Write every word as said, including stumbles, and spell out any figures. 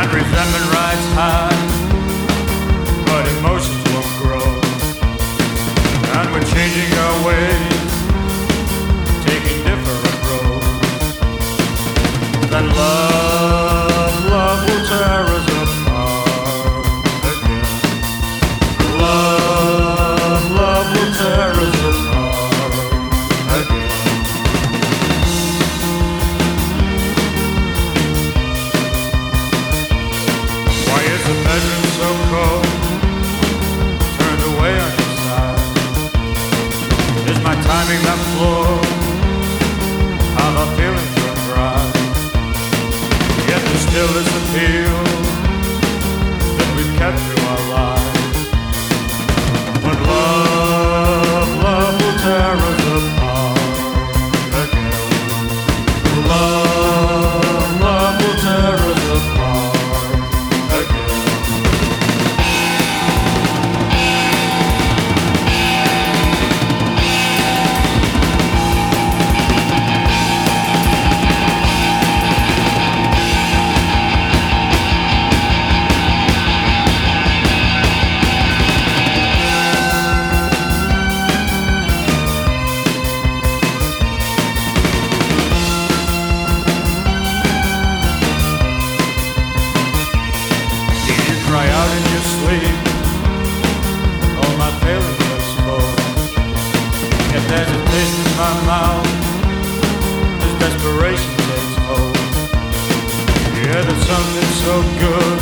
And resentment rides high, but emotions won't grow. And we're changing our ways, taking different roads. Then love, love will tear us apart again. Love, love will tear us apart again. Why is the bedroom so cold? Turned away on your side. Is my timing that floor? How the feelings run dry. Yet there still is appeal that we've kept through our lives. But love, love will tear us apart again. Love, love will tear us apart again. Cry out in your sleep, all my failures exposed. If there's a taste in my mouth, this desperation takes hold. Yeah, there's something so good